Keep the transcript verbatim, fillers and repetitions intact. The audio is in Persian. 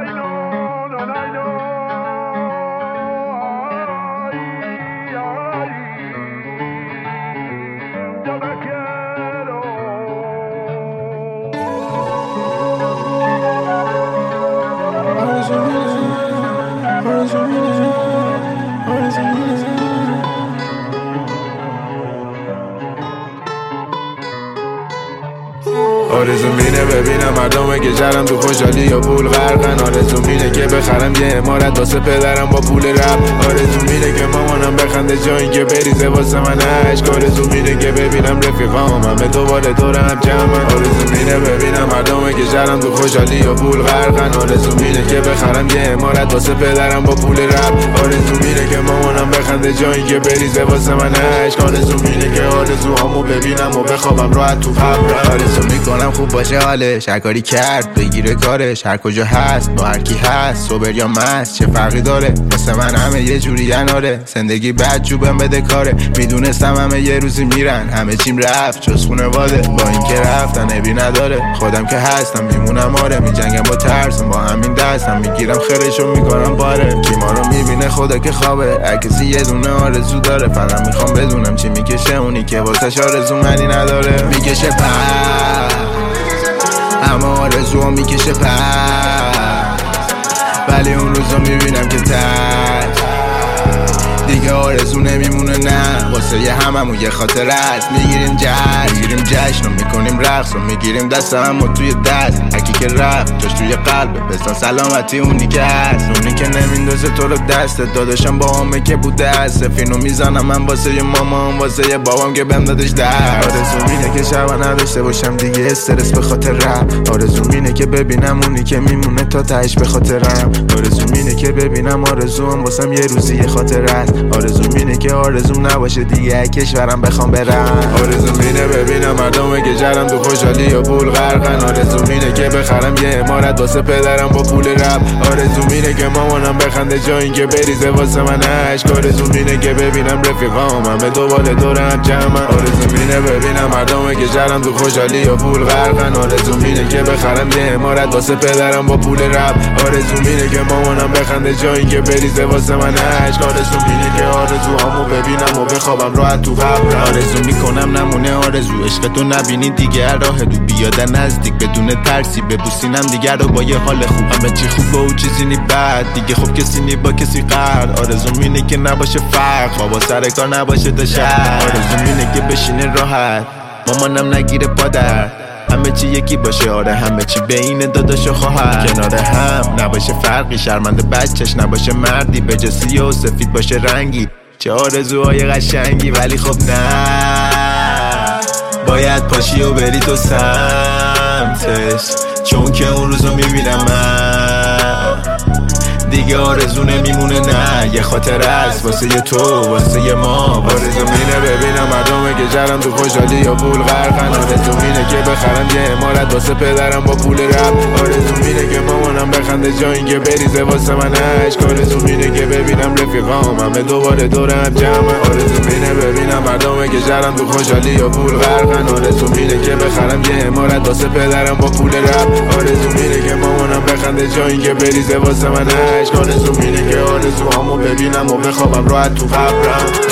آرزو مینه ببینم مردمه که جرم تو خوشحالی یا پول غرقن. آرزو مینه که بخرم یه امارت واسه پدرم با پول رپ. آرزو مینه که مامانم بخنده جایی که بریزه واسه من عشق. آرزو مینه که ببینم رفیقام همه دوباره دورم جمعن. آرزو مینه ببینم مردمه که جرم تو خوشحالی یا پول غرقن. آرزو مینه که بخرم یه امارت واسه پدرم با پول رپ. آرزو مینه که مامانم بخنده جایی که بریزه واسه من عشق. آرزو مینه که آرزوهامو ببینم و بخوابم راحت تو قبرم. آرزو میکنم خوب باشه حالش، هر کاری کرد بگیره کارش، هر کجا هست با هر کی هست سوبر یا مست چه فرقی داره. واسه من همه یه جوری اناره، زندگی بد جوبم بده کاره. میدونستم همه یه روزی میرن، همه چیم رفت جز خونواده. با این که رفتن عیبی نداره، خودم که هستم میمونم. آره میجنگم با ترسم، با همین دستم میگیرم خیرشو میکنم باره. کی ما رو میبینه خدا که خوابه، هر کسی یه دونه آرزو داره. فقط میخوام بدونم چی میکشه اونی که واسش آرزو منی نداره. میکشه پر اما آرزو میکشه پر، ولی اون روزا میبینم که تر دیگه آرزو نمیمونه. نه واسه یه هممون یه خاطر است. میگیریم جشن میگیریم جشن و میکنیم رقص و میگیریم دست همو توی دست. هرکی که رفت جاش توی قلبه، بسان سلامتی اونی که هست. اونی که نمیندازه تو رو دستت. داداشم با همه که بوده هست. سفینو میزنم من واسه یه مامان، واسه یه بابام که بهم دادش در. آرزو مینه که شبا نداشته باشم دیگه استرس به خاطر رپ. آرزو مینه که ببینم اونی که میمونه تا تهش به خاطرم. آرزو مینه که ببینم آرزوام واسم یه روزی یه خاطر است. آرزو مینه که آرزوم نباشه دیگه کشورم بخوام برم. آرزو مینه ببینم مردمه که جرم تو خوشحالی یا پول غرقن. آرزو مینه که بخرم یه امارت واسه پدرم با پول رپ. آرزو مینه که مامانم بخنده جایی که بریزه واسه من عشق. آرزو مینه که ببینم رفیقام همه دوباره دورم جمعن. آرزو مینه ببینم مردمه که جرم تو خوشحالی یا پول غرقن. آرزو مینه که بخرم یه امارت واسه پدرم با پول رپ. آرزو مینه که مامانم بخنده جایی که بریزه واسه من عشق. آرزو مینه که آرزوهامو ببینم و بخوابم راحت تو قبرم. آرزو میکنم نمونه آرزو، عشق تو نبینی دیگه راه دو بیاد نزدیک بدون ترسی. ببوسینم دیگه رو با یه حال خوب، همه چی خوبه و چیزی نی بد دیگه. خب کسی نی با کسی قرد. آرزو مینه که نباشه فرق، بابا سر کار نباشه تا شب. آرزو مینه که بشینه راحت، مامانم نگیره پادر. همه چی یکی باشه، آره همه چی بین داداش و خواهر. کنار هم نباشه فرقی، شرمنده بچهش نباشه مردی. به جا سیاه و سفید باشه رنگی، چه آرزوهای قشنگی. ولی خب نه باید پاشی و بری تو سمتش، چون که اون روزو میبینم من دیگه آرزو نمیمونه. نه یه خاطر است واسه یه تو واسه یه ما. آرزو مینه ببینم مردمه که جرم تو خوشحالی یا پول غرقن. آرزو مینه که بخرم یه امارت واسه پدرم با پول رپ. آرزو مینه که مامانم بخنده جایی که بریزه واسه من عشق. آرزو مینه که ببینم رفیقام همه دوباره دورم جمعن. آرزو مینه ببینم مردمه که جرم تو خوشحالی یا پول غرقن. آرزو مینه که بخرم یه امارت واسه پدرم با پول رپ. آرزو مینه که مامانم بخنده جایی که بریزه واسه من عشق. آرزو مینه که آرزوهامو ببینم و بخوابم راحت تو قبرم.